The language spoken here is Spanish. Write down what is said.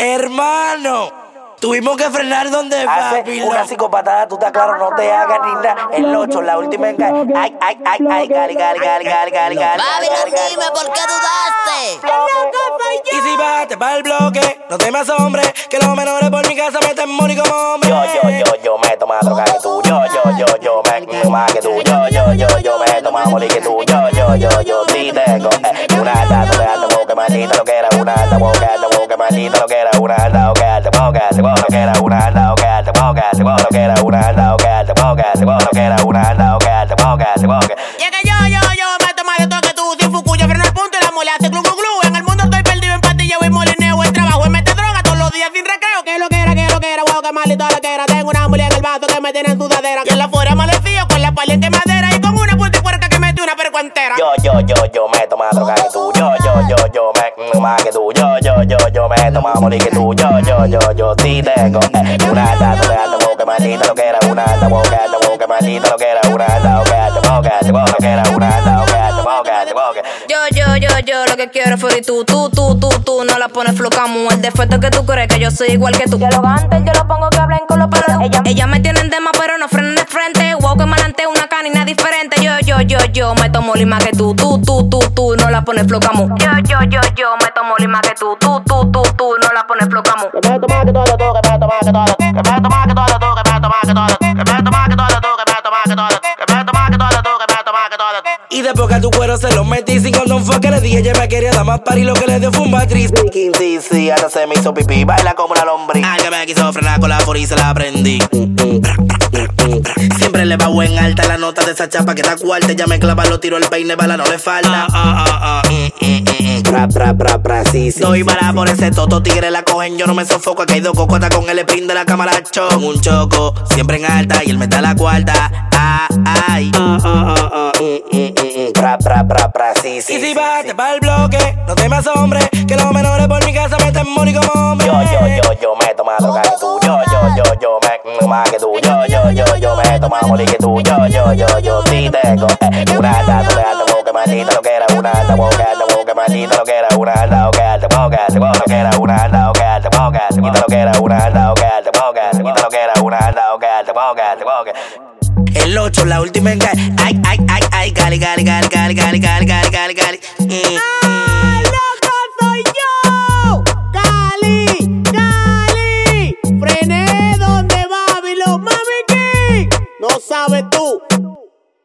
Hermano, tuvimos que frenar donde Hace papi. una psicopatada, tú estás claro, no te hagas ni nada. El 8, la última en caer. Ay, gali. Babylon, dime por qué dudaste. Y si bajaste para el bloque, no te me asombres que los menores por mi casa meten money como hombres. Yo meto más droga que tú. Yo meto más que tú. Yo meto más money que tú. Yo sí tengo una alta boca maldita lo que era una alta boca maldita lo que era una alta boca lo que era una alta boca lo que era una alta boca lo que era una alta boca. Llegué yo meto más de todo que tú. Sin Fukuyo, freno al punto y la mole hace glu. En el mundo estoy perdido en pastillas, voy molineo. El trabajo es meter droga todos los días sin recreo. Que lo que era, wow, que maldito lo que era. Tengo una mole en el vaso que me tiene en sudadera. Y en la fuera amanecido con la pala en quemadera. Y con una punta y puerca que mete una perco entera. Yo meto más droga que tú. Yo meto más que tú. Yo meto más money que tú. Yo sí tengo una alta boca maldita lo que era una alta boca maldita lo que era una alta boca lo que era una alta boca. Yo lo que quiero fue tú no la pones flocamo. El defecto es que tú crees que yo soy igual que tú. Yo lo gantes, yo lo pongo que hablen con los palos. Ellas me tienen de más pero no frenan de frente. Wow, que malante una canina diferente. Yo me tomo lima que tú no la pones flocamo. Yo me tomo lima que tú no la pones flocamo. Que meto más que todo, que meto más que todo, que meto más que todo, que meto más que todo, que meto más que todo, que meto más que todo, que meto más que todo, que meto más que todo. Y después que a tu cuero se lo metí sin condón fue que le dije ella me quería dar más par y lo que le dio fue un matriz. Sí, hasta se me hizo pipí, baila como una lombriz. Al que me quiso frenar con la for y se la aprendí. Siempre le va buen alta la nota de esa chapa que está cuarta. Ya me clava, lo tiro el peine, bala no le falta. Sí. Doy bala por ese toto, tigre la cogen, yo no me sofoco. Aquí hay dos cocota con el sprint de la cámara show. Un choco, siempre en alta y él me da la cuarta. Sí. Y si bajaste para el bloque, no te me asombres que los menores por mi casa meten money como hombres. Yo meto más droga que tú. Yo meto más que tú. Yo meto más money que tú. Yo sí tengo una alta boca maldita lo que era una alta boca maldita lo que era una alta boca lo que era una alta boca lo que era una alta boca lo que era una alta boca. El 8, la última en caer. Ay, gali.